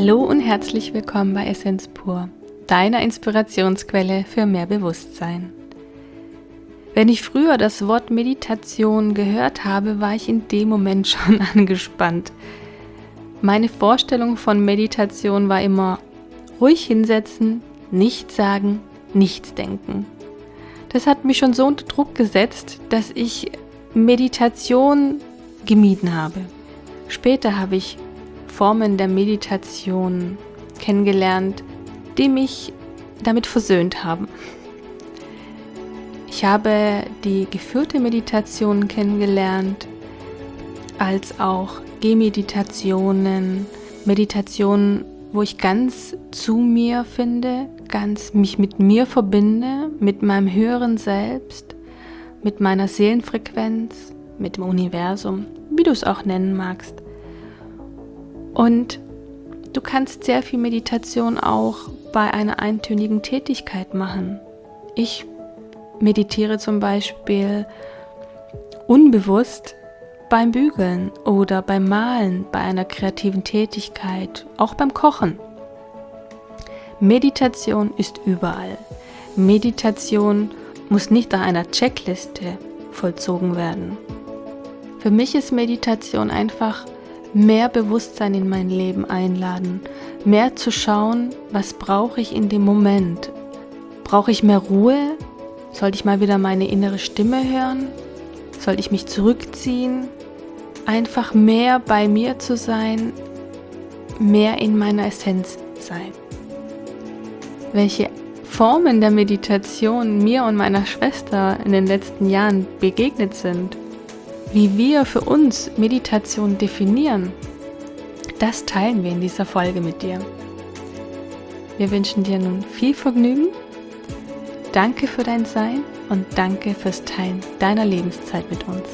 Hallo und herzlich willkommen bei Essenz pur, deiner Inspirationsquelle für mehr Bewusstsein. Wenn ich früher das Wort Meditation gehört habe, war ich in dem Moment schon angespannt. Meine Vorstellung von Meditation war immer ruhig hinsetzen, nichts sagen, nichts denken. Das hat mich schon so unter Druck gesetzt, dass ich Meditation gemieden habe. Später habe ich Formen der Meditation kennengelernt, die mich damit versöhnt haben. Ich habe die geführte Meditation kennengelernt, als auch Gehmeditationen, Meditationen, wo ich ganz zu mir finde, ganz mich mit mir verbinde, mit meinem höheren Selbst, mit meiner Seelenfrequenz, mit dem Universum, wie du es auch nennen magst. Und du kannst sehr viel Meditation auch bei einer eintönigen Tätigkeit machen. Ich meditiere zum Beispiel unbewusst beim Bügeln oder beim Malen, bei einer kreativen Tätigkeit, auch beim Kochen. Meditation ist überall. Meditation muss nicht nach einer Checkliste vollzogen werden. Für mich ist Meditation einfach mehr Bewusstsein in mein Leben einladen, mehr zu schauen, was brauche ich in dem Moment. Brauche ich mehr Ruhe? Sollte ich mal wieder meine innere Stimme hören? Sollte ich mich zurückziehen? Einfach mehr bei mir zu sein, mehr in meiner Essenz sein. Welche Formen der Meditation mir und meiner Schwester in den letzten Jahren begegnet sind, wie wir für uns Meditation definieren, das teilen wir in dieser Folge mit dir. Wir wünschen dir nun viel Vergnügen. Danke für dein Sein und danke fürs Teilen deiner Lebenszeit mit uns.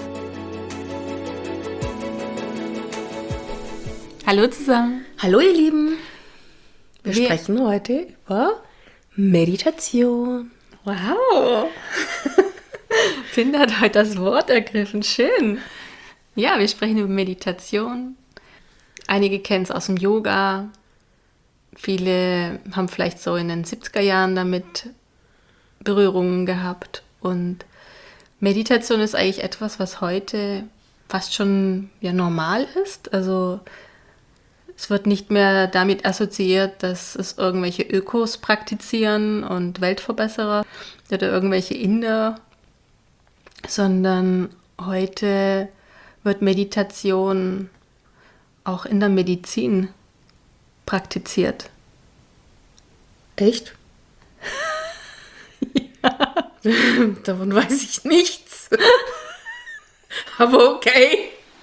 Hallo zusammen. Hallo ihr Lieben. Wir sprechen heute über Meditation. Wow. Tinder hat heute das Wort ergriffen. Schön. Ja, wir sprechen über Meditation. Einige kennen es aus dem Yoga. Viele haben vielleicht so in den 70er Jahren damit Berührungen gehabt. Und Meditation ist eigentlich etwas, was heute fast schon normal ist. Also es wird nicht mehr damit assoziiert, dass es irgendwelche Ökos praktizieren und Weltverbesserer oder irgendwelche Inder, sondern heute wird Meditation auch in der Medizin praktiziert. Echt? Ja. Davon weiß ich nichts. Aber okay.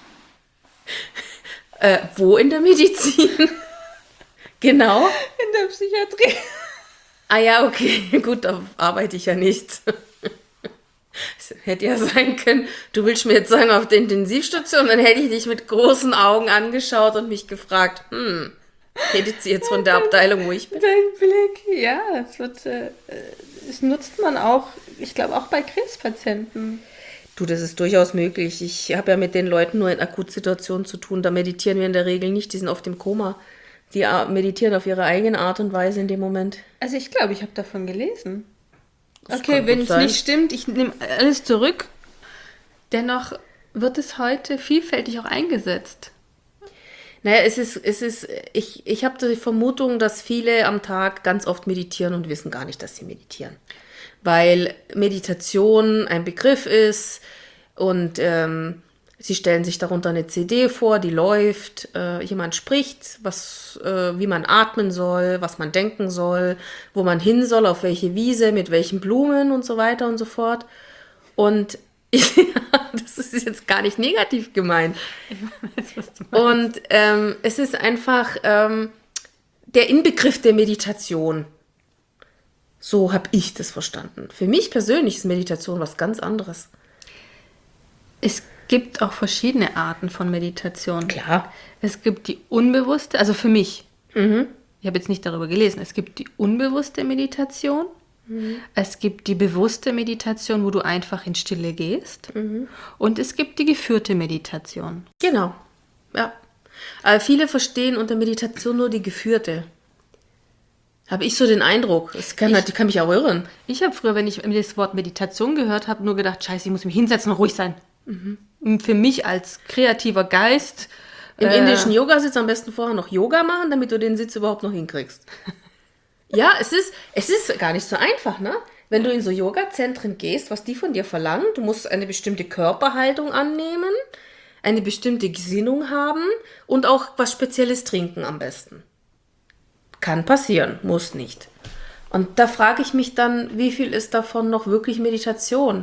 Wo in der Medizin? Genau. In der Psychiatrie. Ah ja, okay. Gut, da arbeite ich ja nicht. Es hätte ja sein können, du willst mir jetzt sagen, auf der Intensivstation, dann hätte ich dich mit großen Augen angeschaut und mich gefragt, redet sie jetzt von der Abteilung, wo ich bin? Dein Blick, ja, es nutzt man auch, ich glaube auch bei Krebspatienten. Du, das ist durchaus möglich. Ich habe ja mit den Leuten nur in Akutsituationen zu tun, da meditieren wir in der Regel nicht, die sind oft im Koma. Die meditieren auf ihre eigene Art und Weise in dem Moment. Also ich glaube, ich habe davon gelesen. Das okay, wenn es nicht stimmt, ich nehme alles zurück. Dennoch wird es heute vielfältig auch eingesetzt. Naja, ich habe die Vermutung, dass viele am Tag ganz oft meditieren und wissen gar nicht, dass sie meditieren. Weil Meditation ein Begriff ist und sie stellen sich darunter eine CD vor, die läuft, jemand spricht, wie man atmen soll, was man denken soll, wo man hin soll, auf welche Wiese, mit welchen Blumen und so weiter und so fort. Und das ist jetzt gar nicht negativ gemeint. Ich weiß, was du meinst. Und es ist einfach der Inbegriff der Meditation. So habe ich das verstanden. Für mich persönlich ist Meditation was ganz anderes. Es gibt auch verschiedene Arten von Meditation. Klar. Es gibt die unbewusste, also für mich. Ich habe jetzt nicht darüber gelesen. Es gibt die unbewusste Meditation. Es gibt die bewusste Meditation, wo du einfach in Stille gehst. Und es gibt die geführte Meditation. Genau. Ja. Aber viele verstehen unter Meditation nur die geführte. Habe ich so den Eindruck. Die kann mich auch irren. Ich habe früher, wenn ich das Wort Meditation gehört habe, nur gedacht, scheiße, ich muss mich hinsetzen und ruhig sein. Und für mich als kreativer Geist... Im indischen Yoga-Sitz am besten vorher noch Yoga machen, damit du den Sitz überhaupt noch hinkriegst. Ja, es ist gar nicht so einfach, ne? Wenn du in so Yoga-Zentren gehst, was die von dir verlangen, du musst eine bestimmte Körperhaltung annehmen, eine bestimmte Gesinnung haben und auch was Spezielles trinken am besten. Kann passieren, muss nicht. Und da frage ich mich dann, wie viel ist davon noch wirklich Meditation?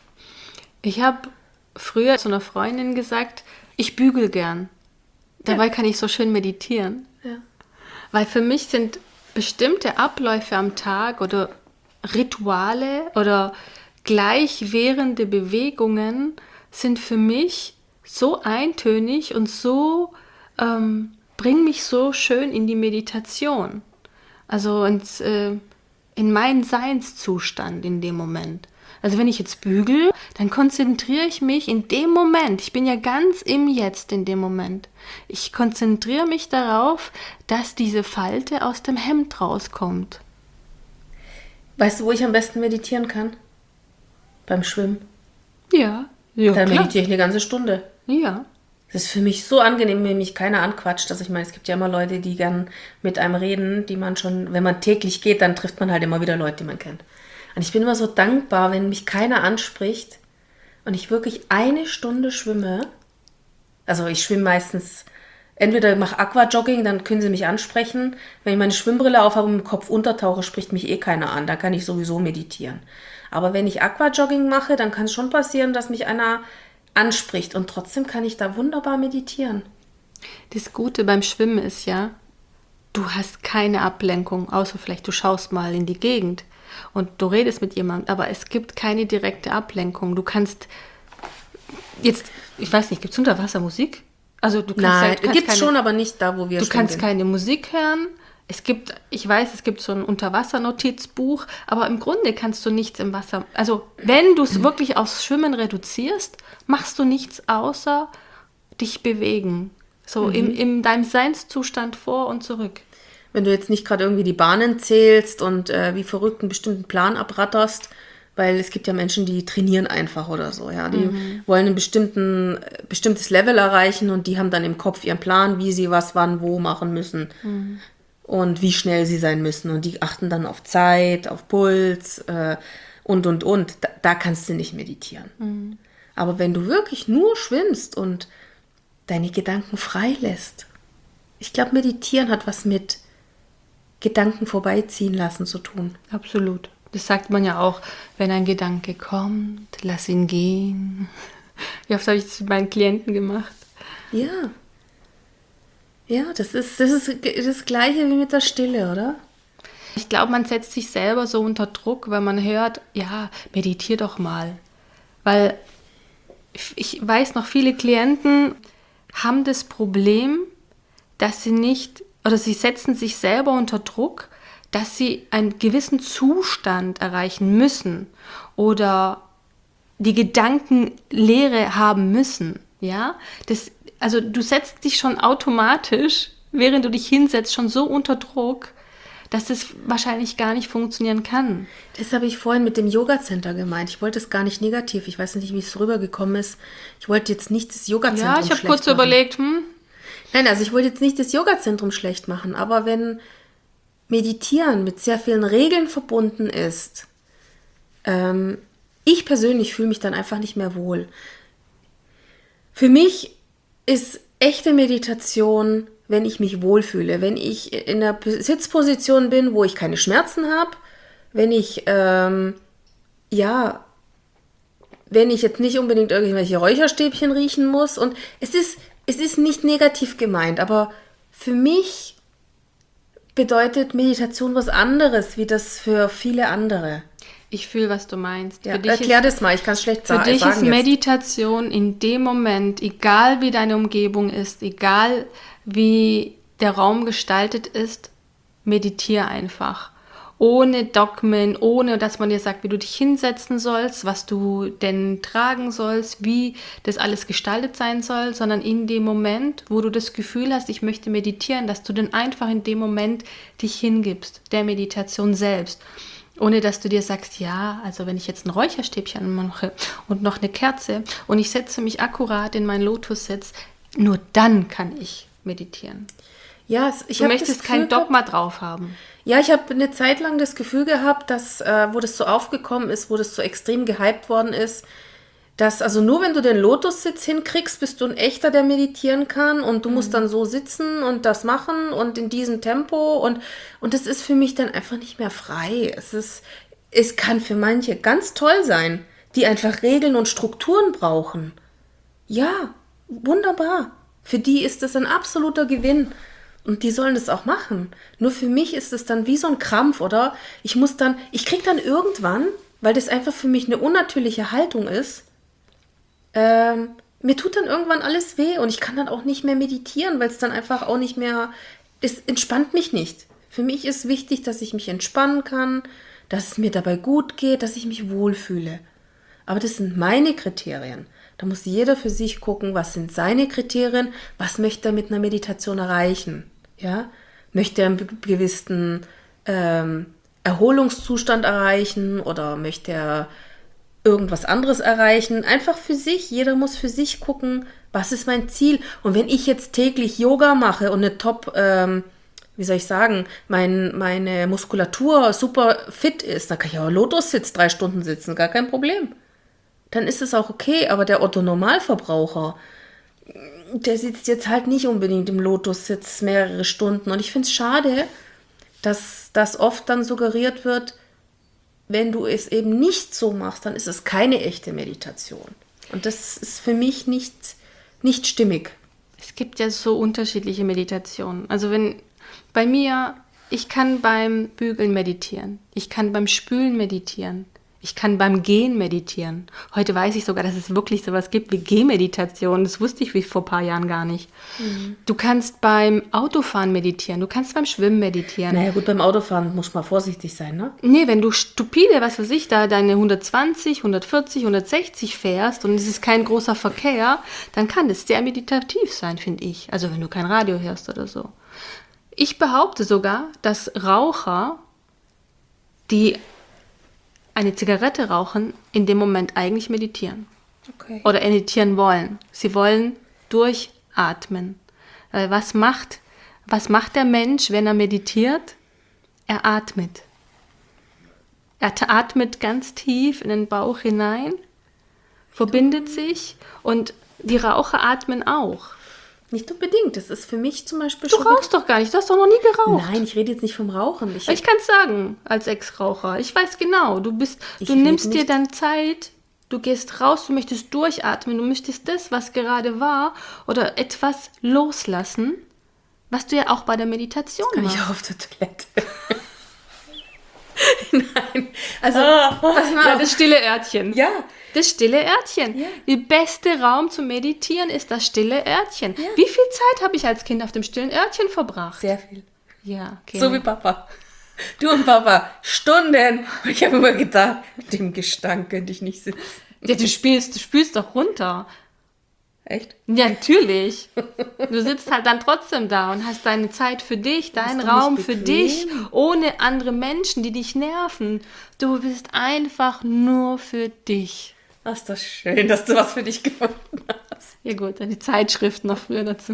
Ich habe früher zu einer Freundin gesagt, ich bügel gern. Dabei kann ich so schön meditieren. Ja. Weil für mich sind bestimmte Abläufe am Tag oder Rituale oder gleichwährende Bewegungen sind für mich so eintönig und so bringen mich so schön in die Meditation. Also in meinen Seinszustand in dem Moment. Also wenn ich jetzt bügel, dann konzentriere ich mich in dem Moment. Ich bin ja ganz im Jetzt in dem Moment. Ich konzentriere mich darauf, dass diese Falte aus dem Hemd rauskommt. Weißt du, wo ich am besten meditieren kann? Beim Schwimmen. Ja, Dann klar. meditiere ich eine ganze Stunde. Ja. Das ist für mich so angenehm, wenn mich keiner anquatscht. Also ich meine, es gibt ja immer Leute, die gern mit einem reden, die man schon, wenn man täglich geht, dann trifft man halt immer wieder Leute, die man kennt. Und ich bin immer so dankbar, wenn mich keiner anspricht und ich wirklich eine Stunde schwimme. Also ich schwimme meistens, entweder mache Aquajogging, dann können sie mich ansprechen. Wenn ich meine Schwimmbrille aufhabe und mit dem Kopf untertauche, spricht mich keiner an. Da kann ich sowieso meditieren. Aber wenn ich Aquajogging mache, dann kann es schon passieren, dass mich einer anspricht. Und trotzdem kann ich da wunderbar meditieren. Das Gute beim Schwimmen ist ja, du hast keine Ablenkung, außer vielleicht du schaust mal in die Gegend und du redest mit jemandem, aber es gibt keine direkte Ablenkung. Du kannst jetzt, ich weiß nicht, gibt es Unterwassermusik? Also du kannst gibt es schon, aber nicht da, wo wir Du schwimmen kannst gehen. keine Musik hören. Es gibt so ein Unterwassernotizbuch, aber im Grunde kannst du nichts im Wasser. Also wenn du es wirklich aufs Schwimmen reduzierst, machst du nichts außer dich bewegen. So in deinem Seinszustand vor und zurück. Wenn du jetzt nicht gerade irgendwie die Bahnen zählst und wie verrückt einen bestimmten Plan abratterst, weil es gibt ja Menschen, die trainieren einfach oder so, ja. Die wollen ein bestimmtes Level erreichen und die haben dann im Kopf ihren Plan, wie sie was, wann, wo machen müssen. Und wie schnell sie sein müssen. Und die achten dann auf Zeit, auf Puls und. Da kannst du nicht meditieren. Aber wenn du wirklich nur schwimmst und deine Gedanken frei lässt, ich glaube, meditieren hat was mit Gedanken vorbeiziehen lassen zu tun. Absolut. Das sagt man ja auch, wenn ein Gedanke kommt, lass ihn gehen. Wie oft habe ich das mit meinen Klienten gemacht? Ja. Ja, das ist das Gleiche wie mit der Stille, oder? Ich glaube, man setzt sich selber so unter Druck, wenn man hört, ja, meditier doch mal. Weil ich weiß noch, viele Klienten haben das Problem, dass sie setzen sich selber unter Druck, dass sie einen gewissen Zustand erreichen müssen oder die Gedankenlehre haben müssen. Ja, also du setzt dich schon automatisch, während du dich hinsetzt, schon so unter Druck, dass es wahrscheinlich gar nicht funktionieren kann. Das habe ich vorhin mit dem Yoga-Center gemeint. Ich wollte es gar nicht negativ. Ich weiß nicht, wie es rübergekommen ist. Ich wollte jetzt nicht das Yoga-Zentrum Ja, ich habe kurz machen. überlegt, Nein, also ich wollte jetzt nicht das Yoga-Zentrum schlecht machen, aber wenn Meditieren mit sehr vielen Regeln verbunden ist, ich persönlich fühle mich dann einfach nicht mehr wohl. Für mich ist echte Meditation, wenn ich mich wohlfühle, wenn ich in einer Sitzposition bin, wo ich keine Schmerzen habe, wenn ich, wenn ich jetzt nicht unbedingt irgendwelche Räucherstäbchen riechen muss. Und es ist nicht negativ gemeint, aber für mich bedeutet Meditation was anderes, wie das für viele andere. Ich fühle, was du meinst. Ja, erklär das mal, ich kann es schlecht sagen. Für dich ist Meditation in dem Moment, egal wie deine Umgebung ist, egal wie der Raum gestaltet ist, meditiere einfach. ohne Dogmen, ohne dass man dir sagt, wie du dich hinsetzen sollst, was du denn tragen sollst, wie das alles gestaltet sein soll, sondern in dem Moment, wo du das Gefühl hast, ich möchte meditieren, dass du dann einfach in dem Moment dich hingibst, der Meditation selbst. Ohne dass du dir sagst, ja, also wenn ich jetzt ein Räucherstäbchen mache und noch eine Kerze und ich setze mich akkurat in meinen Lotussitz, nur dann kann ich meditieren. Ja, Du möchtest kein Dogma drauf haben. Ja, ich habe eine Zeit lang das Gefühl gehabt, dass, wo das so aufgekommen ist, wo das so extrem gehypt worden ist, dass also nur wenn du den Lotussitz hinkriegst, bist du ein echter, der meditieren kann und du musst dann so sitzen und das machen und in diesem Tempo und das ist für mich dann einfach nicht mehr frei. Es kann für manche ganz toll sein, die einfach Regeln und Strukturen brauchen. Ja, wunderbar. Für die ist das ein absoluter Gewinn. Und die sollen das auch machen. Nur für mich ist es dann wie so ein Krampf, oder? Ich krieg dann irgendwann, weil das einfach für mich eine unnatürliche Haltung ist, mir tut dann irgendwann alles weh und ich kann dann auch nicht mehr meditieren, weil es dann einfach auch nicht mehr, es entspannt mich nicht. Für mich ist wichtig, dass ich mich entspannen kann, dass es mir dabei gut geht, dass ich mich wohlfühle. Aber das sind meine Kriterien. Da muss jeder für sich gucken, was sind seine Kriterien, was möchte er mit einer Meditation erreichen. Ja? Möchte er einen gewissen Erholungszustand erreichen oder möchte er irgendwas anderes erreichen? Einfach für sich. Jeder muss für sich gucken, was ist mein Ziel. Und wenn ich jetzt täglich Yoga mache und eine Top, wie soll ich sagen, meine Muskulatur super fit ist, dann kann ich auch Lotussitz 3 Stunden sitzen, gar kein Problem. Dann ist es auch okay, aber der Otto-Normalverbraucher, der sitzt jetzt halt nicht unbedingt im Lotussitz mehrere Stunden. Und ich finde es schade, dass das oft dann suggeriert wird, wenn du es eben nicht so machst, dann ist es keine echte Meditation. Und das ist für mich nicht stimmig. Es gibt ja so unterschiedliche Meditationen. Also bei mir, ich kann beim Bügeln meditieren. Ich kann beim Spülen meditieren. Ich kann beim Gehen meditieren. Heute weiß ich sogar, dass es wirklich sowas gibt wie Gehmeditation. Das wusste ich vor ein paar Jahren gar nicht. Mhm. Du kannst beim Autofahren meditieren. Du kannst beim Schwimmen meditieren. Naja gut, beim Autofahren muss man vorsichtig sein, ne? Nee, wenn du stupide, was weiß ich, da deine 120, 140, 160 fährst und es ist kein großer Verkehr, dann kann das sehr meditativ sein, finde ich. Also wenn du kein Radio hörst oder so. Ich behaupte sogar, dass Raucher, die eine Zigarette rauchen, in dem Moment eigentlich meditieren. Okay. Oder meditieren wollen. Sie wollen durchatmen. Was macht der Mensch, wenn er meditiert? Er atmet. Er atmet ganz tief in den Bauch hinein, verbindet sich und die Raucher atmen auch. Nicht unbedingt. Das ist für mich zum Beispiel schon... Du rauchst doch gar nicht. Du hast doch noch nie geraucht. Nein, ich rede jetzt nicht vom Rauchen. Ich kann es sagen, als Ex-Raucher. Ich weiß genau. Du nimmst dir dann Zeit, du gehst raus, du möchtest durchatmen, du möchtest das, was gerade war, oder etwas loslassen, was du ja auch bei der Meditation machst. Kann ich auch auf der Toilette. Nein. Also, ja, das stille Örtchen. Ja. Das stille Örtchen. Ja. Der beste Raum zum Meditieren ist das stille Örtchen. Ja. Wie viel Zeit habe ich als Kind auf dem stillen Örtchen verbracht? Sehr viel. Ja, okay. So wie Papa. Du und Papa, Stunden. Und ich habe immer gedacht, mit dem Gestank könnte ich nicht sitzen. Ja, du spülst doch runter. Echt? Ja, natürlich. Du sitzt halt dann trotzdem da und hast deine Zeit für dich, deinen Raum für dich, ohne andere Menschen, die dich nerven. Du bist einfach nur für dich. Das ist doch schön, dass du was für dich gefunden hast. Ja gut, die Zeitschriften noch früher dazu.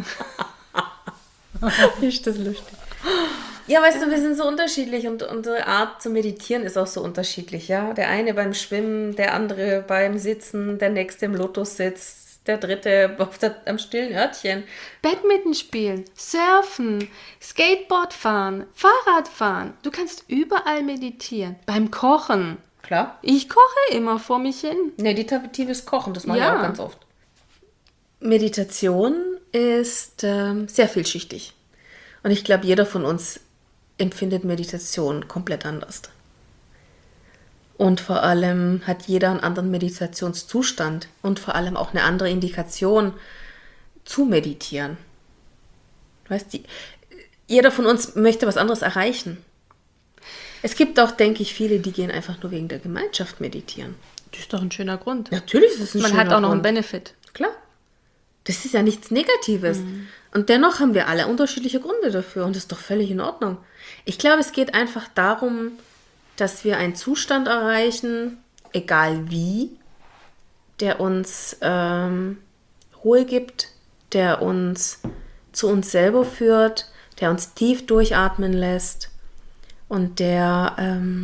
Ist das lustig. Ja, weißt du, wir sind so unterschiedlich und unsere Art zu meditieren ist auch so unterschiedlich, ja. Der eine beim Schwimmen, der andere beim Sitzen, der nächste im Lotussitz, der dritte am stillen Örtchen. Badminton spielen, surfen, Skateboard fahren, Fahrrad fahren. Du kannst überall meditieren. Beim Kochen. Klar. Ich koche immer vor mich hin. Meditatives Kochen, das mache ich auch ganz oft. Meditation ist sehr vielschichtig. Und ich glaube, jeder von uns empfindet Meditation komplett anders. Und vor allem hat jeder einen anderen Meditationszustand und vor allem auch eine andere Indikation zu meditieren. Weißt du, jeder von uns möchte was anderes erreichen. Es gibt auch, denke ich, viele, die gehen einfach nur wegen der Gemeinschaft meditieren. Das ist doch ein schöner Grund. Natürlich ist es ein schöner Grund. Man hat auch noch einen Benefit. Klar. Das ist ja nichts Negatives. Und dennoch haben wir alle unterschiedliche Gründe dafür. Und das ist doch völlig in Ordnung. Ich glaube, es geht einfach darum, dass wir einen Zustand erreichen, egal wie, der uns Ruhe gibt, der uns zu uns selber führt, der uns tief durchatmen lässt und der,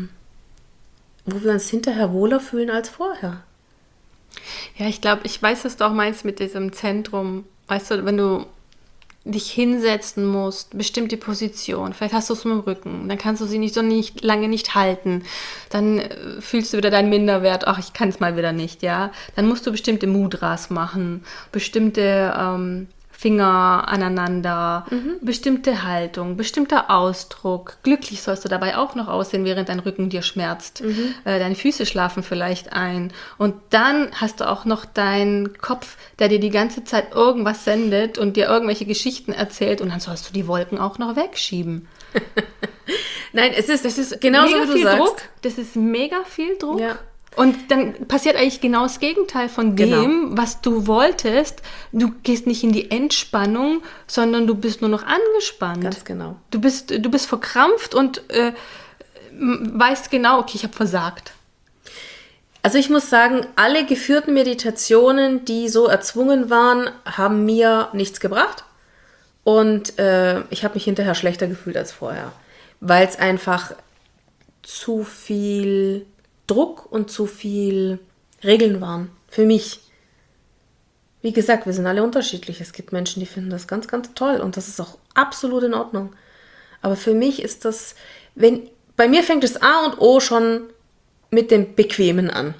wo wir uns hinterher wohler fühlen als vorher. Ja, ich glaube, ich weiß, was du auch meinst mit diesem Zentrum. Weißt du, wenn du dich hinsetzen musst, bestimmte Position, vielleicht hast du es mit dem Rücken, dann kannst du sie nicht lange nicht halten, dann fühlst du wieder deinen Minderwert, ach, ich kann es mal wieder nicht, ja. Dann musst du bestimmte Mudras machen, bestimmte Finger aneinander, bestimmte Haltung, bestimmter Ausdruck. Glücklich sollst du dabei auch noch aussehen, während dein Rücken dir schmerzt. Deine Füße schlafen vielleicht ein. Und dann hast du auch noch deinen Kopf, der dir die ganze Zeit irgendwas sendet und dir irgendwelche Geschichten erzählt. Und dann sollst du die Wolken auch noch wegschieben. Nein, das ist genauso, wie du sagst. Druck. Das ist mega viel Druck. Ja. Und dann passiert eigentlich genau das Gegenteil von dem, was du wolltest. Du gehst nicht in die Entspannung, sondern du bist nur noch angespannt. Ganz genau. Du bist verkrampft und weißt genau, okay, ich habe versagt. Also ich muss sagen, alle geführten Meditationen, die so erzwungen waren, haben mir nichts gebracht. Und ich habe mich hinterher schlechter gefühlt als vorher. Weil es einfach zu viel Druck und zu viel Regeln waren. Für mich. Wie gesagt, wir sind alle unterschiedlich. Es gibt Menschen, die finden das ganz, ganz toll. Und das ist auch absolut in Ordnung. Aber für mich ist das, bei mir fängt das A und O schon mit dem Bequemen an.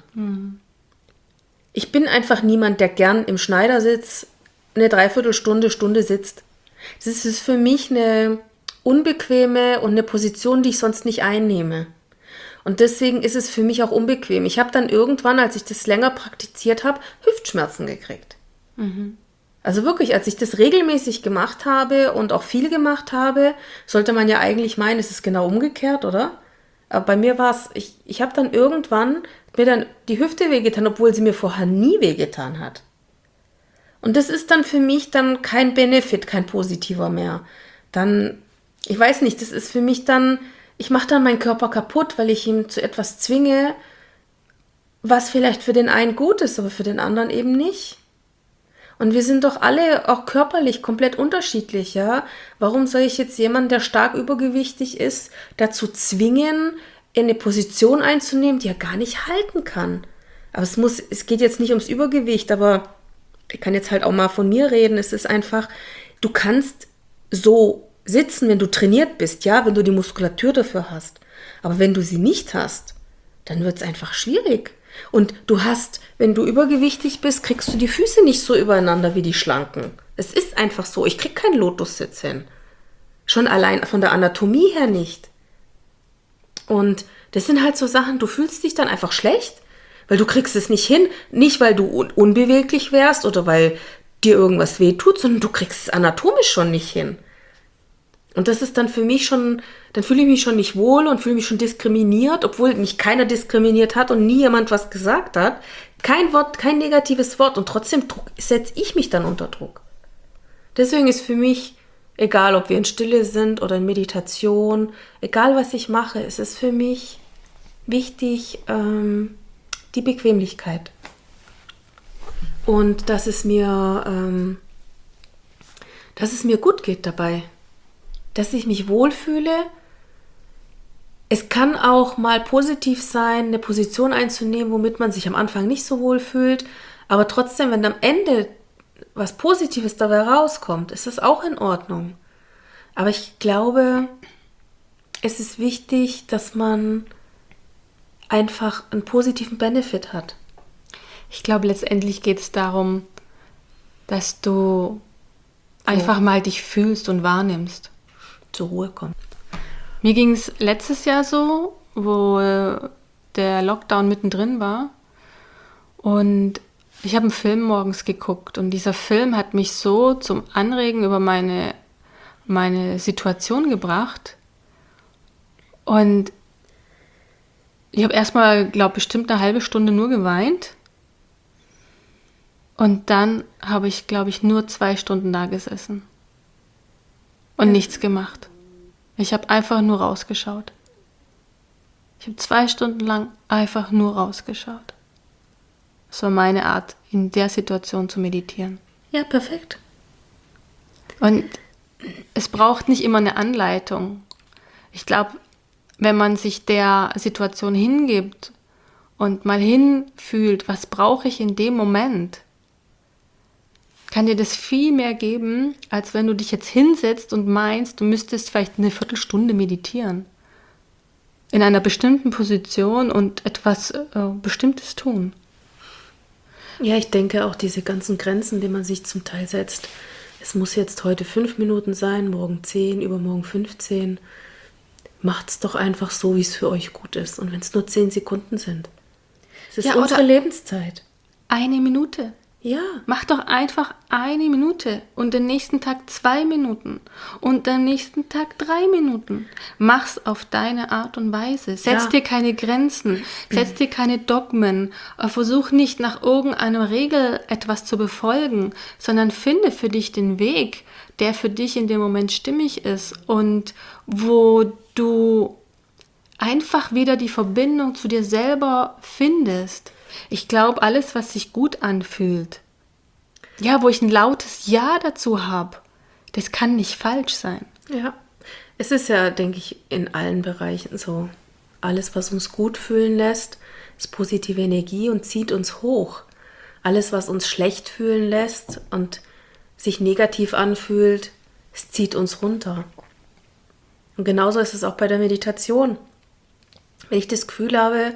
Ich bin einfach niemand, der gern im Schneidersitz eine Dreiviertelstunde sitzt. Das ist für mich eine unbequeme und eine Position, die ich sonst nicht einnehme. Und deswegen ist es für mich auch unbequem. Ich habe dann irgendwann, als ich das länger praktiziert habe, Hüftschmerzen gekriegt. Also wirklich, als ich das regelmäßig gemacht habe und auch viel gemacht habe, sollte man ja eigentlich meinen, es ist genau umgekehrt, oder? Aber bei mir war es, ich habe dann irgendwann mir dann die Hüfte wehgetan, obwohl sie mir vorher nie wehgetan hat. Und das ist dann für mich dann kein Benefit, kein positiver mehr. Dann, ich weiß nicht, das ist für mich dann, ich mache dann meinen Körper kaputt, weil ich ihn zu etwas zwinge, was vielleicht für den einen gut ist, aber für den anderen eben nicht. Und wir sind doch alle auch körperlich komplett unterschiedlich, ja? Warum soll ich jetzt jemanden, der stark übergewichtig ist, dazu zwingen, in eine Position einzunehmen, die er gar nicht halten kann? Aber es geht jetzt nicht ums Übergewicht, aber ich kann jetzt halt auch mal von mir reden. Es ist einfach, du kannst so sitzen, wenn du trainiert bist, ja, wenn du die Muskulatur dafür hast. Aber wenn du sie nicht hast, dann wird es einfach schwierig. Und du hast, wenn du übergewichtig bist, kriegst du die Füße nicht so übereinander wie die Schlanken. Es ist einfach so. Ich krieg keinen Lotussitz hin. Schon allein von der Anatomie her nicht. Und das sind halt so Sachen, du fühlst dich dann einfach schlecht, weil du kriegst es nicht hin. Nicht, weil du unbeweglich wärst oder weil dir irgendwas wehtut, sondern du kriegst es anatomisch schon nicht hin. Und das ist dann für mich schon, dann fühle ich mich schon nicht wohl und fühle mich schon diskriminiert, obwohl mich keiner diskriminiert hat und nie jemand was gesagt hat. Kein Wort, kein negatives Wort und trotzdem setze ich mich dann unter Druck. Deswegen ist für mich, egal ob wir in Stille sind oder in Meditation, egal was ich mache, es ist für mich wichtig, die Bequemlichkeit. Und dass es mir gut geht dabei. Dass ich mich wohlfühle. Es kann auch mal positiv sein, eine Position einzunehmen, womit man sich am Anfang nicht so wohl fühlt. Aber trotzdem, wenn am Ende was Positives dabei rauskommt, ist das auch in Ordnung. Aber ich glaube, es ist wichtig, dass man einfach einen positiven Benefit hat. Ich glaube, letztendlich geht es darum, dass du einfach mal dich fühlst und wahrnimmst. Zur Ruhe kommt. Mir ging es letztes Jahr so, wo der Lockdown mittendrin war. Und ich habe einen Film morgens geguckt. Und dieser Film hat mich so zum Anregen über meine Situation gebracht. Und Ich habe erstmal, glaube ich, bestimmt eine halbe Stunde nur geweint. Und dann habe ich, glaube ich, nur 2 Stunden da gesessen. Und nichts gemacht. Ich habe einfach nur rausgeschaut. Ich habe 2 Stunden lang einfach nur rausgeschaut. Das war meine Art, in der Situation zu meditieren. Ja, perfekt. Und es braucht nicht immer eine Anleitung. Ich glaube, wenn man sich der Situation hingibt und mal hinfühlt, was brauche ich in dem Moment, kann dir das viel mehr geben, als wenn du dich jetzt hinsetzt und meinst, du müsstest vielleicht eine Viertelstunde meditieren. In einer bestimmten Position und etwas Bestimmtes tun. Ja, ich denke auch diese ganzen Grenzen, die man sich zum Teil setzt. Es muss jetzt heute 5 Minuten sein, morgen 10, übermorgen 15. Macht's doch einfach so, wie es für euch gut ist. Und wenn es nur 10 Sekunden sind. Es ist unsere Lebenszeit. 1 Minute. Ja. Mach doch einfach 1 Minute und den nächsten Tag 2 Minuten und den nächsten Tag 3 Minuten. Mach's auf deine Art und Weise. Setz dir keine Grenzen, setz dir keine Dogmen. Versuch nicht nach irgendeiner Regel etwas zu befolgen, sondern finde für dich den Weg, der für dich in dem Moment stimmig ist und wo du einfach wieder die Verbindung zu dir selber findest. Ich glaube, alles, was sich gut anfühlt, ja, wo ich ein lautes Ja dazu habe, das kann nicht falsch sein. Ja. Es ist ja, denke ich, in allen Bereichen so. Alles, was uns gut fühlen lässt, ist positive Energie und zieht uns hoch. Alles, was uns schlecht fühlen lässt und sich negativ anfühlt, es zieht uns runter. Und genauso ist es auch bei der Meditation. Wenn ich das Gefühl habe,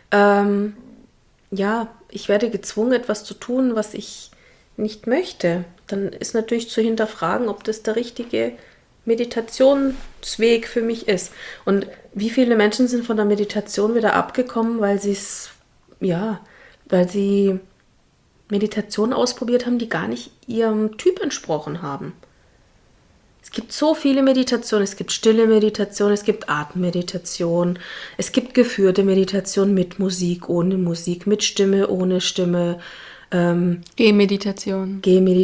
ich werde gezwungen, etwas zu tun, was ich nicht möchte, dann ist natürlich zu hinterfragen, ob das der richtige Meditationsweg für mich ist. Und wie viele Menschen sind von der Meditation wieder abgekommen, weil sie Meditation ausprobiert haben, die gar nicht ihrem Typ entsprochen haben. Es gibt so viele Meditationen, es gibt stille Meditation, es gibt Atemmeditation, es gibt geführte Meditation mit Musik, ohne Musik, mit Stimme, ohne Stimme. Gehmeditation.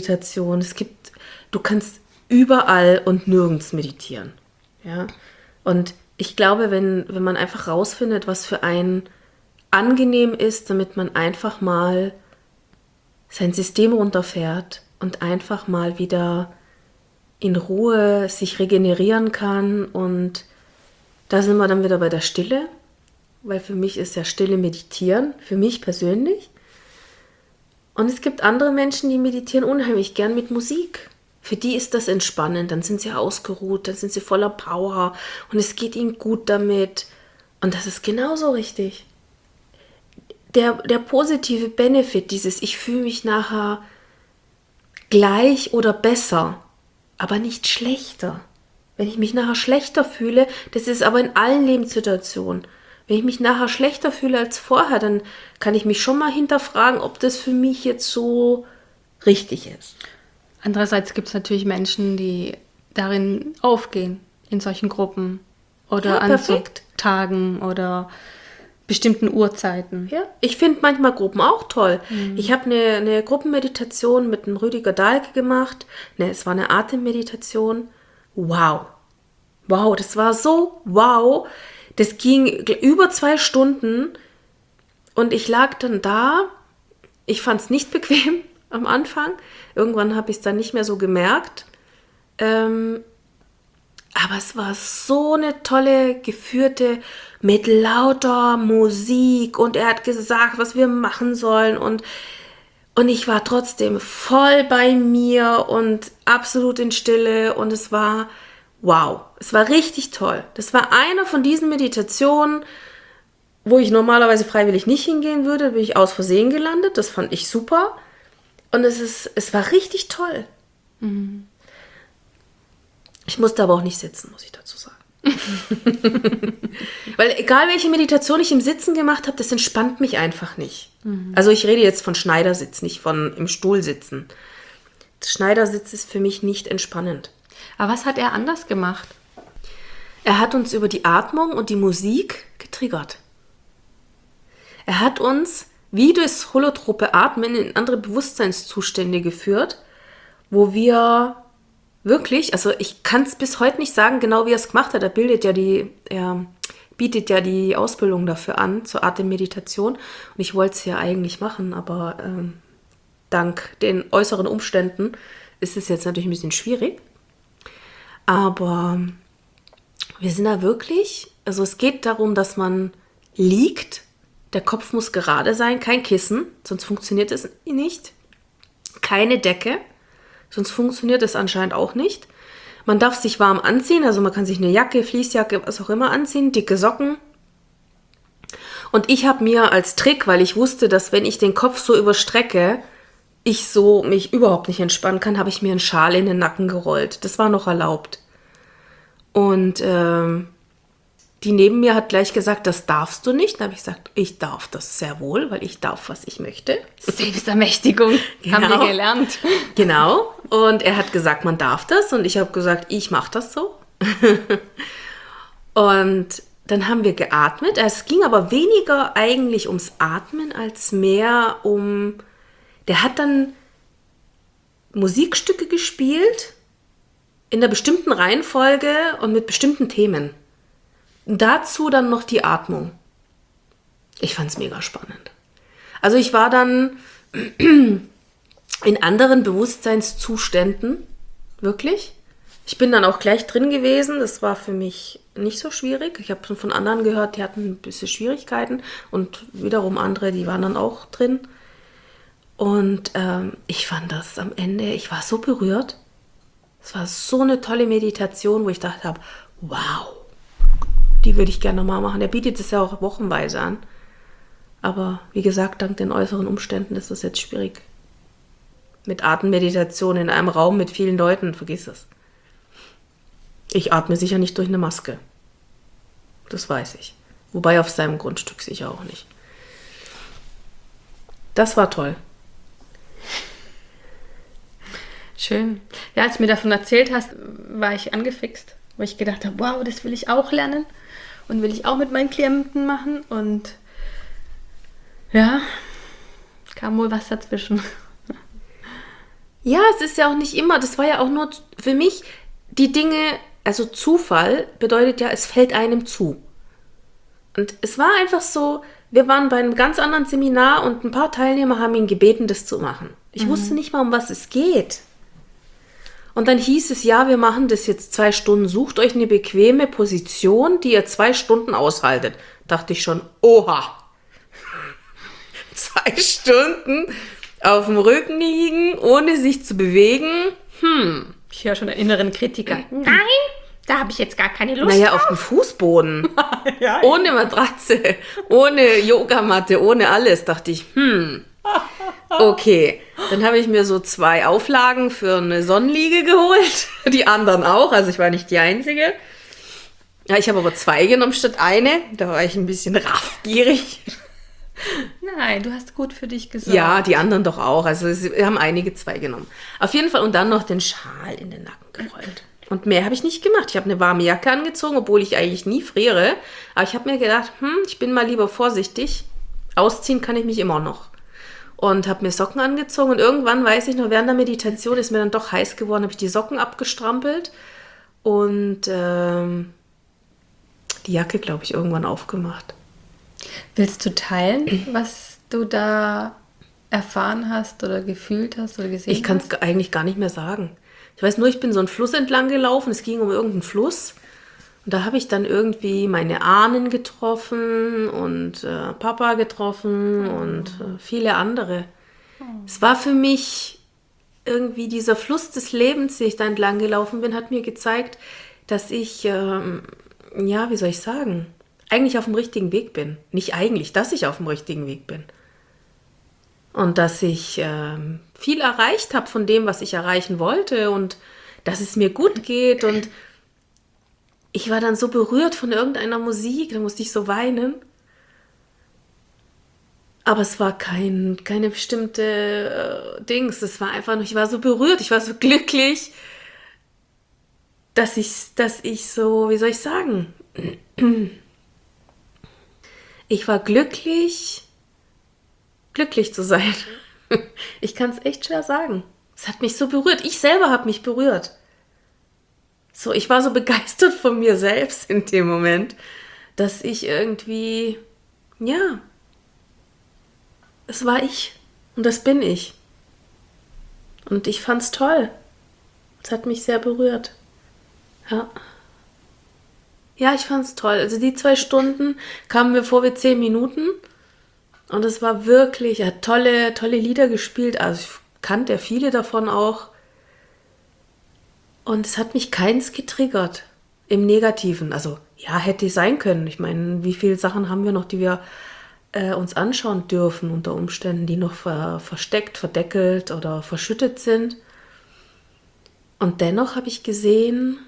Du kannst überall und nirgends meditieren. Ja? Und ich glaube, wenn man einfach rausfindet, was für einen angenehm ist, damit man einfach mal sein System runterfährt und einfach mal wieder in Ruhe sich regenerieren kann. Und da sind wir dann wieder bei der Stille, weil für mich ist ja Stille meditieren, für mich persönlich. Und es gibt andere Menschen, die meditieren unheimlich gern mit Musik. Für die ist das entspannend, dann sind sie ausgeruht, dann sind sie voller Power und es geht ihnen gut damit. Und das ist genauso richtig. Der positive Benefit, dieses ich fühle mich nachher gleich oder besser, aber nicht schlechter. Wenn ich mich nachher schlechter fühle, das ist aber in allen Lebenssituationen. Wenn ich mich nachher schlechter fühle als vorher, dann kann ich mich schon mal hinterfragen, ob das für mich jetzt so richtig ist. Andererseits gibt es natürlich Menschen, die darin aufgehen, in solchen Gruppen oder an so Tagen oder bestimmten Uhrzeiten. Ja, ich finde manchmal Gruppen auch toll. Ich habe eine Gruppenmeditation mit dem Rüdiger Dahlke gemacht. Es war eine Atemmeditation. Wow, das war so wow. Das ging über 2 Stunden und ich lag dann da. Ich fand es nicht bequem am Anfang. Irgendwann habe ich es dann nicht mehr so gemerkt. Aber es war so eine tolle, geführte, mit lauter Musik und er hat gesagt, was wir machen sollen und ich war trotzdem voll bei mir und absolut in Stille und es war wow, es war richtig toll. Das war eine von diesen Meditationen, wo ich normalerweise freiwillig nicht hingehen würde, da bin ich aus Versehen gelandet, das fand ich super und es war richtig toll. Mhm. Ich musste aber auch nicht sitzen, muss ich dazu sagen. Weil egal welche Meditation ich im Sitzen gemacht habe, das entspannt mich einfach nicht. Mhm. Also ich rede jetzt von Schneidersitz, nicht von im Stuhl sitzen. Das Schneidersitz ist für mich nicht entspannend. Aber was hat er anders gemacht? Er hat uns über die Atmung und die Musik getriggert. Er hat uns wie durchs holotrope Atmen in andere Bewusstseinszustände geführt, wo wir wirklich, also ich kann es bis heute nicht sagen, genau wie er es gemacht hat. Er bietet ja die Ausbildung dafür an, zur Atemmeditation. Und ich wollte es ja eigentlich machen, aber dank den äußeren Umständen ist es jetzt natürlich ein bisschen schwierig. Aber wir sind da wirklich, also es geht darum, dass man liegt, der Kopf muss gerade sein, kein Kissen, sonst funktioniert es nicht. Keine Decke, sonst funktioniert es anscheinend auch nicht. Man darf sich warm anziehen, also man kann sich eine Jacke, Fließjacke, was auch immer anziehen, dicke Socken. Und ich habe mir als Trick, weil ich wusste, dass wenn ich den Kopf so überstrecke, ich so mich überhaupt nicht entspannen kann, habe ich mir einen Schal in den Nacken gerollt. Das war noch erlaubt. Und die neben mir hat gleich gesagt, das darfst du nicht. Dann habe ich gesagt, ich darf das sehr wohl, weil ich darf, was ich möchte. Selbstermächtigung, Genau. haben wir gelernt. Genau. Und er hat gesagt, man darf das. Und ich habe gesagt, ich mache das so. Und dann haben wir geatmet. Es ging aber weniger eigentlich ums Atmen, als mehr um... Der hat dann Musikstücke gespielt, in einer bestimmten Reihenfolge und mit bestimmten Themen. Dazu dann noch die Atmung. Ich fand es mega spannend. Also ich war dann in anderen Bewusstseinszuständen, wirklich. Ich bin dann auch gleich drin gewesen. Das war für mich nicht so schwierig. Ich habe von anderen gehört, die hatten ein bisschen Schwierigkeiten. Und wiederum andere, die waren dann auch drin. Und ich fand das am Ende, ich war so berührt. Es war so eine tolle Meditation, wo ich dachte habe, wow, die würde ich gerne nochmal machen. Er bietet es ja auch wochenweise an. Aber wie gesagt, dank den äußeren Umständen ist das jetzt schwierig. Mit Atemmeditation in einem Raum mit vielen Leuten, vergiss es. Ich atme sicher nicht durch eine Maske. Das weiß ich. Wobei auf seinem Grundstück sicher auch nicht. Das war toll. Schön. Ja, als du mir davon erzählt hast, war ich angefixt, weil ich gedacht habe, wow, das will ich auch lernen und will ich auch mit meinen Klienten machen. Und ja, kam wohl was dazwischen. Ja, es ist ja auch nicht immer, das war ja auch nur für mich die Dinge, also Zufall bedeutet ja, es fällt einem zu. Und es war einfach so, wir waren bei einem ganz anderen Seminar und ein paar Teilnehmer haben ihn gebeten, das zu machen. Ich wusste nicht mal, um was es geht. Und dann hieß es, ja, wir machen das jetzt 2 Stunden, sucht euch eine bequeme Position, die ihr 2 Stunden aushaltet. Dachte ich schon, oha, 2 Stunden auf dem Rücken liegen, ohne sich zu bewegen. Ich höre schon einen inneren Kritiker. Nein, da habe ich jetzt gar keine Lust Naja, auf dem Fußboden, Ja. ohne Matratze, ohne Yogamatte, ohne alles, dachte ich, okay. Dann habe ich mir so 2 Auflagen für eine Sonnenliege geholt, die anderen auch, also ich war nicht die Einzige. Ja, ich habe aber 2 genommen statt eine, da war ich ein bisschen raffgierig. Nein, du hast gut für dich gesorgt. Ja, die anderen doch auch, also wir haben einige 2 genommen. Auf jeden Fall und dann noch den Schal in den Nacken gerollt. Und mehr habe ich nicht gemacht. Ich habe eine warme Jacke angezogen, obwohl ich eigentlich nie friere. Aber ich habe mir gedacht, ich bin mal lieber vorsichtig. Ausziehen kann ich mich immer noch. Und habe mir Socken angezogen. Und irgendwann, weiß ich noch, während der Meditation ist mir dann doch heiß geworden, habe ich die Socken abgestrampelt. Und die Jacke, glaube ich, irgendwann aufgemacht. Willst du teilen, was du da erfahren hast oder gefühlt hast oder gesehen Ich kann es eigentlich gar nicht mehr sagen. Ich weiß nur, ich bin so einen Fluss entlang gelaufen. Es ging um irgendeinen Fluss. Und da habe ich dann irgendwie meine Ahnen getroffen und Papa getroffen und viele andere. Es war für mich irgendwie dieser Fluss des Lebens, den ich da entlang gelaufen bin, hat mir gezeigt, dass ich, wie soll ich sagen, eigentlich auf dem richtigen Weg bin. Nicht eigentlich, dass ich auf dem richtigen Weg bin. Und dass ich viel erreicht habe von dem, was ich erreichen wollte und dass es mir gut geht. Und ich war dann so berührt von irgendeiner Musik, da musste ich so weinen. Aber es war keine bestimmte Dings. Es war einfach nur, ich war so berührt, ich war so glücklich, dass ich so, wie soll ich sagen? Ich war glücklich, glücklich zu sein. Ich kann es echt schwer sagen. Es hat mich so berührt. Ich selber habe mich berührt. So, ich war so begeistert von mir selbst in dem Moment, dass ich irgendwie, ja, es war ich und das bin ich. Und ich fand's toll. Es hat mich sehr berührt. Ja. Ja, ich fand's toll. Also die 2 Stunden kamen mir vor wie 10 Minuten. Und es war wirklich, er hat tolle Lieder gespielt. Also ich kannte ja viele davon auch. Und es hat mich keins getriggert. Im Negativen. Also ja, hätte sein können. Ich meine, wie viele Sachen haben wir noch, die wir uns anschauen dürfen unter Umständen, die noch versteckt, verdeckelt oder verschüttet sind. Und dennoch habe ich gesehen,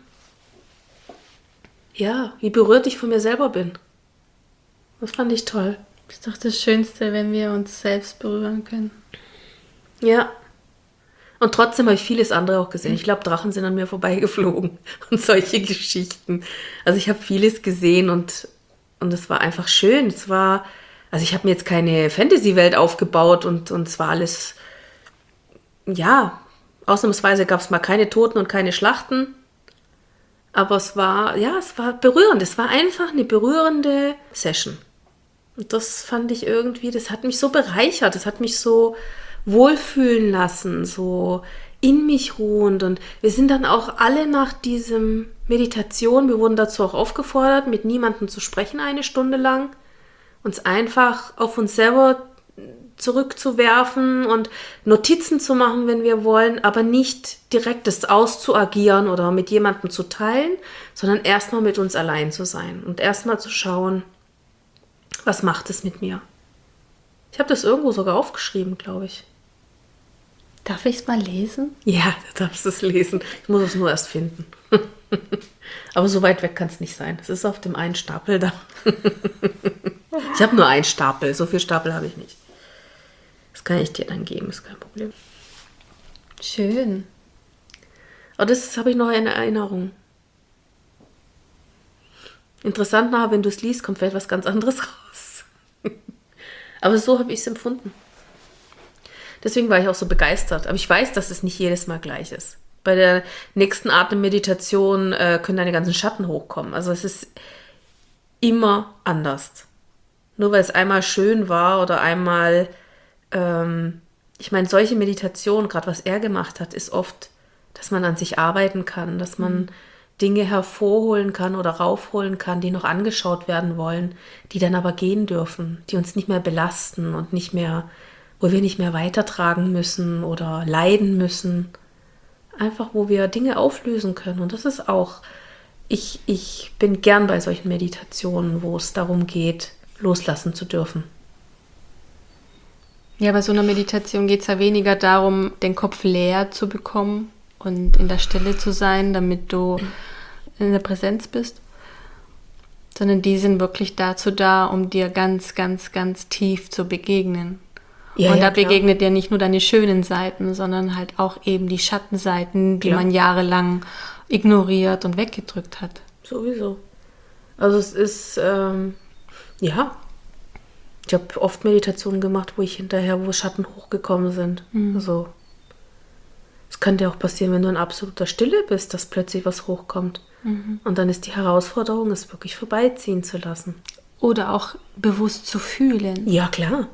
ja, wie berührt ich von mir selber bin. Das fand ich toll. Das ist doch das Schönste, wenn wir uns selbst berühren können. Ja. Und trotzdem habe ich vieles andere auch gesehen. Ich glaube, Drachen sind an mir vorbeigeflogen und solche Geschichten. Also ich habe vieles gesehen und es war einfach schön. Es war, also ich habe mir jetzt keine Fantasy-Welt aufgebaut und es war alles, ja, ausnahmsweise gab es mal keine Toten und keine Schlachten. Aber es war berührend. Es war einfach eine berührende Session. Und das fand ich irgendwie, das hat mich so bereichert. Das hat mich so wohlfühlen lassen, so in mich ruhend. Und wir sind dann auch alle nach diesem Meditation, wir wurden dazu auch aufgefordert, mit niemandem zu sprechen 1 Stunde lang, uns einfach auf uns selber zurückzuwerfen und Notizen zu machen, wenn wir wollen, aber nicht direkt das auszuagieren oder mit jemandem zu teilen, sondern erstmal mit uns allein zu sein und erstmal zu schauen, was macht es mit mir. Ich habe das irgendwo sogar aufgeschrieben, glaube ich. Darf ich es mal lesen? Ja, du darfst es lesen. Ich muss es nur erst finden. Aber so weit weg kann es nicht sein. Es ist auf dem einen Stapel da. Ich habe nur einen Stapel. So viel Stapel habe ich nicht. Das kann ich dir dann geben, ist kein Problem. Schön. Aber das habe ich noch in Erinnerung. Interessant nachher, wenn du es liest, kommt vielleicht was ganz anderes raus. Aber so habe ich es empfunden. Deswegen war ich auch so begeistert. Aber ich weiß, dass es nicht jedes Mal gleich ist. Bei der nächsten Atemmeditation können deine ganzen Schatten hochkommen. Also es ist immer anders. Nur weil es einmal schön war oder einmal, ich meine, solche Meditationen, gerade was er gemacht hat, ist oft, dass man an sich arbeiten kann, dass man Dinge hervorholen kann oder raufholen kann, die noch angeschaut werden wollen, die dann aber gehen dürfen, die uns nicht mehr belasten und nicht mehr, wo wir nicht mehr weitertragen müssen oder leiden müssen. Einfach, wo wir Dinge auflösen können. Und das ist auch, ich bin gern bei solchen Meditationen, wo es darum geht, loslassen zu dürfen. Ja, bei so einer Meditation geht es ja weniger darum, den Kopf leer zu bekommen und in der Stille zu sein, damit du in der Präsenz bist, sondern die sind wirklich dazu da, um dir ganz, ganz, ganz tief zu begegnen. Ja, und da klar. begegnet dir nicht nur deine schönen Seiten, sondern halt auch eben die Schattenseiten, die man jahrelang ignoriert und weggedrückt hat. Sowieso. Also es ist, ja, ich habe oft Meditationen gemacht, wo Schatten hochgekommen sind. Also es kann dir auch passieren, wenn du in absoluter Stille bist, dass plötzlich was hochkommt. Und dann ist die Herausforderung, es wirklich vorbeiziehen zu lassen. Oder auch bewusst zu fühlen. Ja, klar.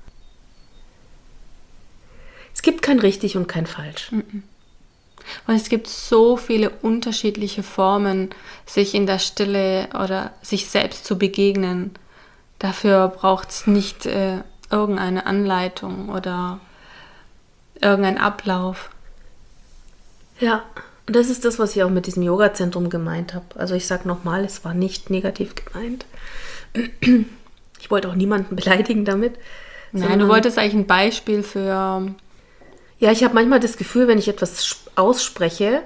Es gibt kein richtig und kein falsch. Und es gibt so viele unterschiedliche Formen, sich in der Stille oder sich selbst zu begegnen. Dafür braucht es nicht irgendeine Anleitung oder irgendein Ablauf. Ja, und das ist das, was ich auch mit diesem Yoga-Zentrum gemeint habe. Also ich sage nochmal, es war nicht negativ gemeint. Ich wollte auch niemanden beleidigen damit. Nein, du wolltest eigentlich ein Beispiel für... Ja, ich habe manchmal das Gefühl, wenn ich etwas ausspreche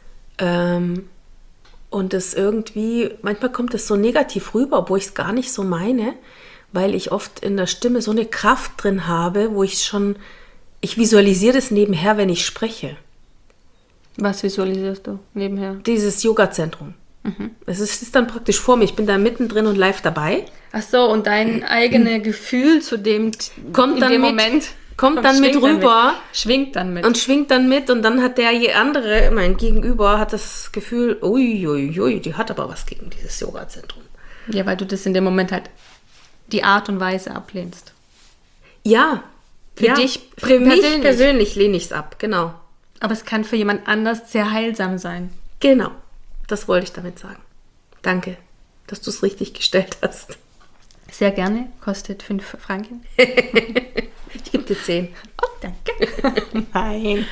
und es irgendwie, manchmal kommt es so negativ rüber, obwohl ich es gar nicht so meine, weil ich oft in der Stimme so eine Kraft drin habe, wo ich visualisiere das nebenher, wenn ich spreche. Was visualisierst du nebenher? Dieses Yoga-Zentrum. Es ist dann praktisch vor mir. Ich bin da mittendrin und live dabei. Ach so, und dein eigenes Gefühl zu dem Kommt dann in dem mit, Moment kommt dann mit schwingt dann rüber. Schwingt dann mit. Und schwingt dann mit und dann hat der andere, mein Gegenüber, hat das Gefühl, uiuiui, die hat aber was gegen dieses Yoga-Zentrum. Ja, weil du das in dem Moment halt die Art und Weise ablehnst. Ja. Für ja, dich für mich persönlich. persönlich lehne ich es ab, genau. Aber es kann für jemand anders sehr heilsam sein. Genau, das wollte ich damit sagen. Danke, dass du es richtig gestellt hast. Sehr gerne, kostet 5 Franken. Ich gebe dir 10. Oh, danke. Nein.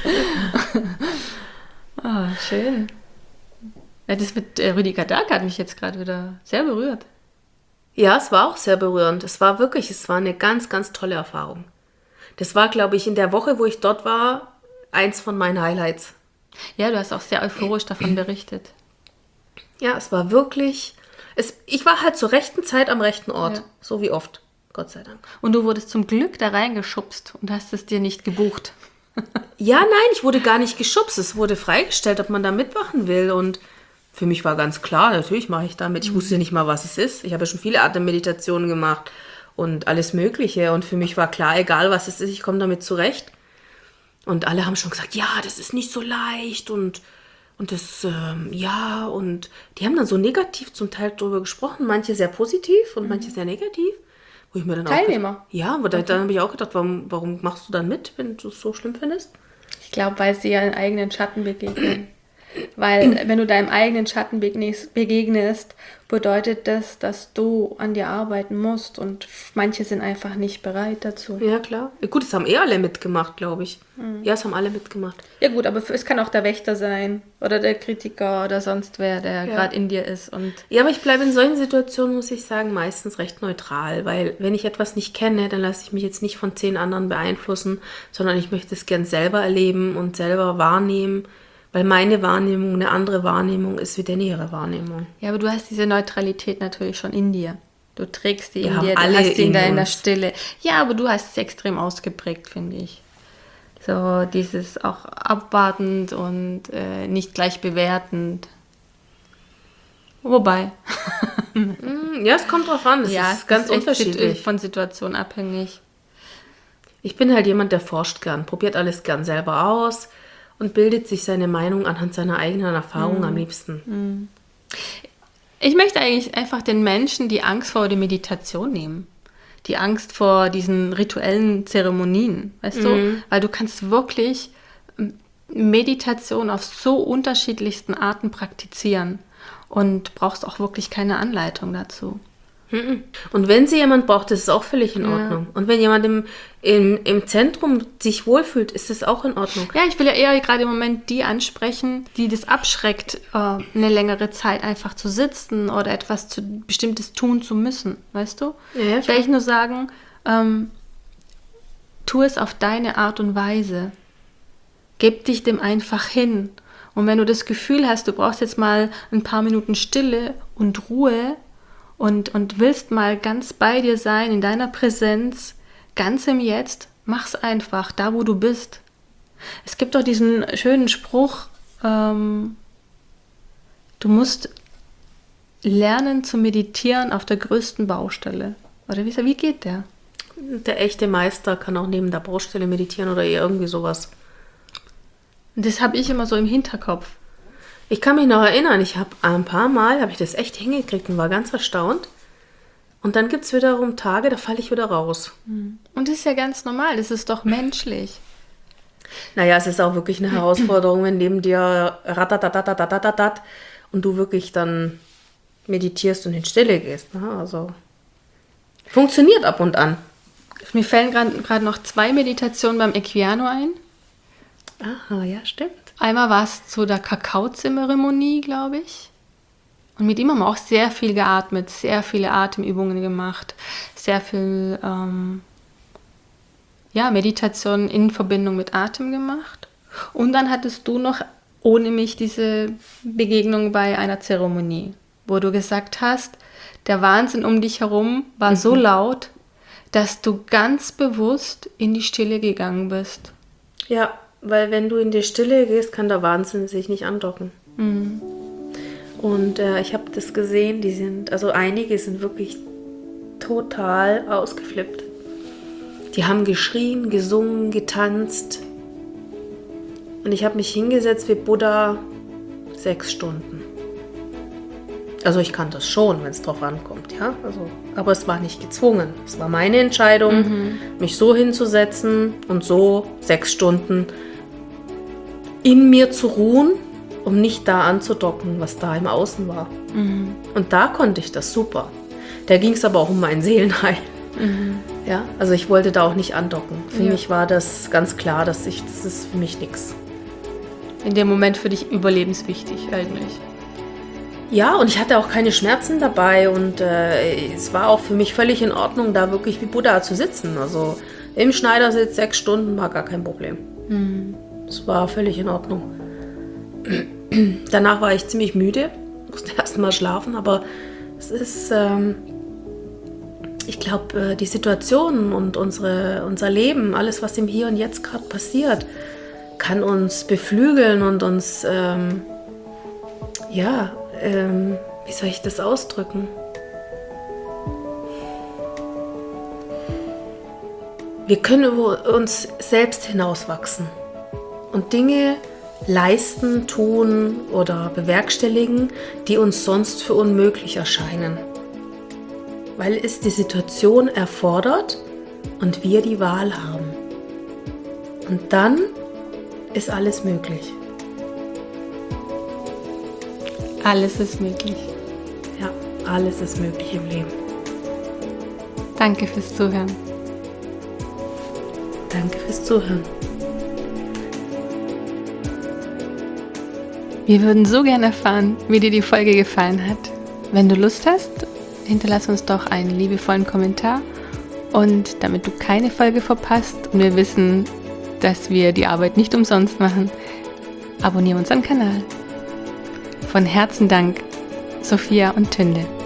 Oh, schön. Ja, das mit Rüdiger Dahlke hat mich jetzt gerade wieder sehr berührt. Ja, es war auch sehr berührend. Es war eine ganz, ganz tolle Erfahrung. Das war, glaube ich, in der Woche, wo ich dort war, eins von meinen Highlights. Ja, du hast auch sehr euphorisch davon berichtet. Ja, es war wirklich... Ich war halt zur rechten Zeit am rechten Ort. Ja. So wie oft. Gott sei Dank. Und du wurdest zum Glück da reingeschubst und hast es dir nicht gebucht. Ja, nein, ich wurde gar nicht geschubst. Es wurde freigestellt, ob man da mitmachen will. Und für mich war ganz klar, natürlich mache ich da mit. Ich wusste nicht mal, was es ist. Ich habe ja schon viele Atemmeditationen gemacht und alles Mögliche. Und für mich war klar, egal was es ist, ich komme damit zurecht. Und alle haben schon gesagt, ja, das ist nicht so leicht und das, ja, und die haben dann so negativ zum Teil darüber gesprochen, manche sehr positiv und manche sehr negativ. Wo ich mir dann Teilnehmer? dann habe ich auch gedacht, warum machst du dann mit, wenn du es so schlimm findest? Ich glaube, weil sie ihren eigenen Schatten begegnen. Weil wenn du deinem eigenen Schatten begegnest, bedeutet das, dass du an dir arbeiten musst und manche sind einfach nicht bereit dazu. Ja, klar. Ja, gut, es haben alle mitgemacht, glaube ich. Ja, es haben alle mitgemacht. Ja gut, aber es kann auch der Wächter sein oder der Kritiker oder sonst wer, der gerade in dir ist. Und ja, aber ich bleibe in solchen Situationen, muss ich sagen, meistens recht neutral, weil wenn ich etwas nicht kenne, dann lasse ich mich jetzt nicht von 10 anderen beeinflussen, sondern ich möchte es gern selber erleben und selber wahrnehmen, weil meine Wahrnehmung eine andere Wahrnehmung ist wie deine ihre Wahrnehmung. ja, aber du hast diese Neutralität natürlich schon in dir. Du trägst die in Wir dir, haben du alle hast sie in in deiner uns. Stille. Ja, aber du hast es extrem ausgeprägt, finde ich. So dieses auch abwartend und nicht gleich bewertend. Wobei. Ja, es kommt drauf an, es ist ganz echt unterschiedlich. von Situation abhängig. Ich bin halt jemand, der forscht gern, probiert alles gern selber aus und bildet sich seine Meinung anhand seiner eigenen Erfahrung am liebsten. Ich möchte eigentlich einfach den Menschen die Angst vor der Meditation nehmen. Die Angst vor diesen rituellen Zeremonien, weißt du? Weil du kannst wirklich Meditation auf so unterschiedlichsten Arten praktizieren und brauchst auch wirklich keine Anleitung dazu. Und wenn sie jemand braucht, ist es auch völlig in Ordnung. Und wenn jemand im Zentrum sich wohlfühlt, ist es auch in Ordnung. Ja, ich will ja eher gerade im Moment die ansprechen, die das abschreckt, eine längere Zeit einfach zu sitzen oder etwas Bestimmtes tun zu müssen, weißt du? Ja, Ich will echt nur sagen, tu es auf deine Art und Weise. Gib dich dem einfach hin. Und wenn du das Gefühl hast, du brauchst jetzt mal ein paar Minuten Stille und Ruhe und willst mal ganz bei dir sein, in deiner Präsenz, ganz im Jetzt, mach's einfach, da wo du bist. Es gibt doch diesen schönen Spruch, du musst lernen zu meditieren auf der größten Baustelle. Oder wie geht der? Der echte Meister kann auch neben der Baustelle meditieren oder irgendwie sowas. Und das habe ich immer so im Hinterkopf. Ich kann mich noch erinnern, ich habe ein paar Mal, habe ich das echt hingekriegt und war ganz erstaunt. Und dann gibt es wiederum Tage, da falle ich wieder raus. Und das ist ja ganz normal, das ist doch menschlich. Naja, es ist auch wirklich eine Herausforderung, wenn neben dir ratatatatatatat und du wirklich dann meditierst und in Stille gehst. Ne? Also funktioniert ab und an. Mir fällen gerade noch 2 Meditationen beim Equiano ein. Aha, ja, stimmt. Einmal war es zu der Kakaozeremonie, glaube ich. Und mit ihm haben wir auch sehr viel geatmet, sehr viele Atemübungen gemacht, sehr viel Meditation in Verbindung mit Atem gemacht. Und dann hattest du noch ohne mich diese Begegnung bei einer Zeremonie, wo du gesagt hast, der Wahnsinn um dich herum war so laut, dass du ganz bewusst in die Stille gegangen bist. Ja, weil wenn du in die Stille gehst, kann der Wahnsinn sich nicht andocken. Und ich habe das gesehen, einige sind wirklich total ausgeflippt. Die haben geschrien, gesungen, getanzt. Und ich habe mich hingesetzt wie Buddha 6 Stunden. Also ich kann das schon, wenn es drauf ankommt, ja. Aber es war nicht gezwungen. Es war meine Entscheidung, mich so hinzusetzen und so 6 Stunden in mir zu ruhen, um nicht da anzudocken, was da im Außen war. Und da konnte ich das super. Da ging es aber auch um mein Seelenheil. Ja, also ich wollte da auch nicht andocken. Für mich war das ganz klar, das ist für mich nichts. In dem Moment für dich überlebenswichtig eigentlich. Ja, und ich hatte auch keine Schmerzen dabei und es war auch für mich völlig in Ordnung, da wirklich wie Buddha zu sitzen. Also im Schneidersitz 6 Stunden war gar kein Problem. Es war völlig in Ordnung. Danach war ich ziemlich müde, musste erst mal schlafen, aber es ist, ich glaube, die Situation und unser Leben, alles, was im Hier und Jetzt gerade passiert, kann uns beflügeln und uns, wie soll ich das ausdrücken? Wir können über uns selbst hinauswachsen und Dinge leisten, tun oder bewerkstelligen, die uns sonst für unmöglich erscheinen. Weil es die Situation erfordert und wir die Wahl haben. Und dann ist alles möglich. Alles ist möglich. Ja, alles ist möglich im Leben. Danke fürs Zuhören. Danke fürs Zuhören. Wir würden so gerne erfahren, wie dir die Folge gefallen hat. Wenn du Lust hast, hinterlass uns doch einen liebevollen Kommentar. Und damit du keine Folge verpasst und wir wissen, dass wir die Arbeit nicht umsonst machen, abonniere unseren Kanal. Von Herzen Dank, Sophia und Tünde.